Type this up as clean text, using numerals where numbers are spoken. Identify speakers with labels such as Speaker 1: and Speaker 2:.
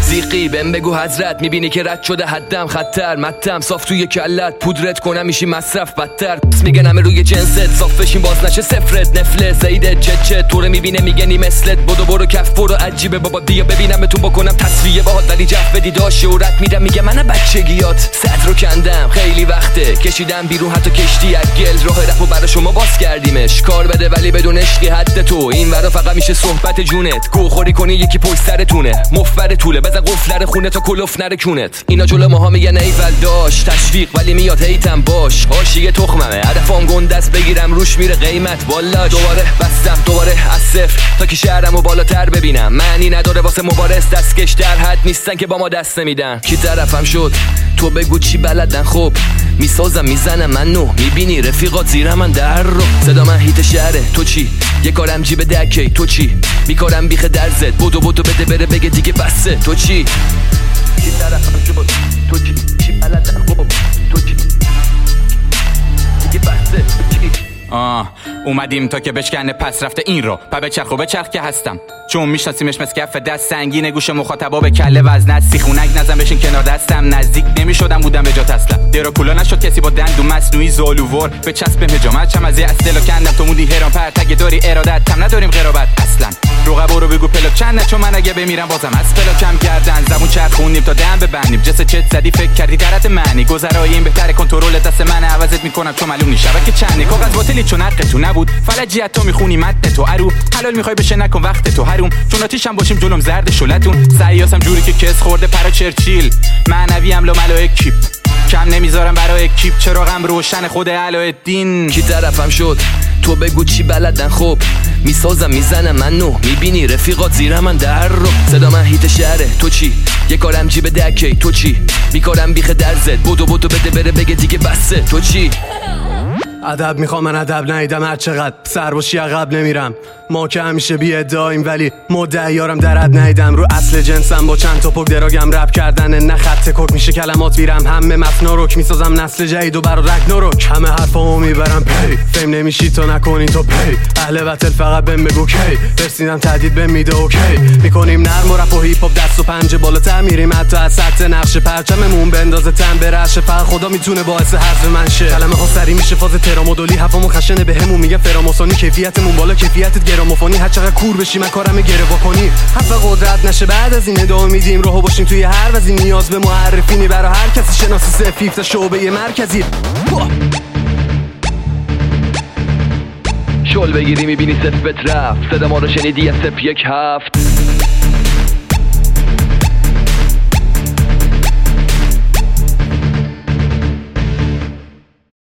Speaker 1: زیقی بهم بگو حضرت، میبینی که رد شده حدم، خطر متم صاف توی کلت، پودرت کنم میشی مصرف بدتر. میگن همه روی جنست صاف بشین باز نشه صفرت، نفله زیده چه طوره میبینه میگه نی مثلت، بدو برو کف برو عجیبه بابا بیا ببینم بهتون بکنم تصفیه باهات، ولی جف بدی داشت شهرت میدم میگه من بچگیات صد رو کندم خیلی وقته کشیدم بیرون حتی کشتی از گل، راه رفو برای شما باز کردیمش، کار بده ولی بدون عشقی حد تو، این ورا فقط میشه صحبت جونت، گوخوری کنی یکی پشت سرتونه، مفبر طوله بزن قفلر خونه تا کلوف نره کونت. اینا جلو ماها میگن ایول داشت تشویق، ولی میاد هیتم باش حاشیه تخممه، هدفم گندست بگیرم روش میره قیمت، والا دوباره بستم دوباره از صفر تا که شهرمو بالاتر ببینم، معنی نداره واسه مبارز دستکش در حد نیستن که با ما دست نمیدن. کی طرفم شد تو بگو چی بلدن، خب میسازم میزنم منو، میبینی رفیقات زیر من در رو، صدا من هیت شهره تو چی، یه کارم جیب دکی تو چی، میکارم بیخ درزت، بودو بده بره بگه دیگه بسه تو چی. کی طرفم شد تو چی بلدن، خب تو چی دیگه بسه تو چی.
Speaker 2: اومدیم تا که بشکنه پس رفته این رو، پا بچرخ که هستم، چون میشناسیمش مثل کف دست، سنگین گوش مخاطبا به کله وزنت، سیخونک نزن بشین کنار دستم، نزدیک نمیشدم بودم به جات اصلا، دراکولا نشد کسی با دندون مصنوعی زالوور به چسب هجامت، چم از اصل کندم تو مودی هران پرتگ داری ارادت، تم نداریم قرابت اصلا، رقبا رو بگو پلاک چند، چون من اگه بمیرم بازم از پلاکم کردن، زبون چرخونیم تا دم ببندیم، جس چت زدی فکر کردی درت معنی، گذرای این بهتره کنترل دست من، عوضت میکنم چون معلوم نیست شبکه چندی، کاغذ باطلی چون حق تو نبود، فلجیت تو میخونی متن تو ارو، حلال میخوای بشه نکن وقت تو حروم، چون آتیشم باشیم جلوم زرد شلتون، سیاسم جوری که کس خورده پرا چرچیل، معنوی ام ملائک کیپ، کم نمیذارم برای کیپ، چراغم روشن خود علایالدین.
Speaker 1: کی طرفم شد تو بگو چی بلدن، خب میسازم میزنم منو، میبینی رفیقات زیر من در رو، صدا من هیت شهره تو چی، یه کارم جیب دکی تو چی، میکارم بیخ درزت، بودو بده بره بگه دیگه بسه تو چی.
Speaker 3: ادب میخوام من ادب ندیدم، هر چقدر سر باشی عقب نمیرم، ما که همیشه بی ادعاییم ولی مدعیارم در حد ندیدم، رو اصل جنسم با چند تا پک دراگم رپ کردن نه خط کک میشه کلمات ویرم، همه متنا رک میسازم نسل جدید و برا رگناروک، همه حرفامو میبرم پی، فیم نمیشی تو نکنی تو پی، اهل وتل فقط بهم بگو کی، رسیدم تهدید بهم میده اوکی، میکنیم نرم و رپ و هیپ هاپ دست و پنجه بالاتر میریم، حتی از سطح نقش پرچممون بندازه تن برشه، فقط خدا میتونه باعث حذف من شه، کلمه ها سری میشه فاز ترامودولی، حرفمون خشنه بهمون میگه فراموسانی، کیفیتمون بالا کیفیتت گراموفونی، هر چقدر کور بشی من کارم گره واکنی، حرف قدرت نشه بعد از این ادامه میدیم، راهو باشیم توی هر وزین، نیاز به معرفینی برای هر کسی، شناسی سفیف تا شعبه مرکزی،
Speaker 1: شل بگیری میبینی صفت رفت، صدا ما رو شنیدی از صف 1 7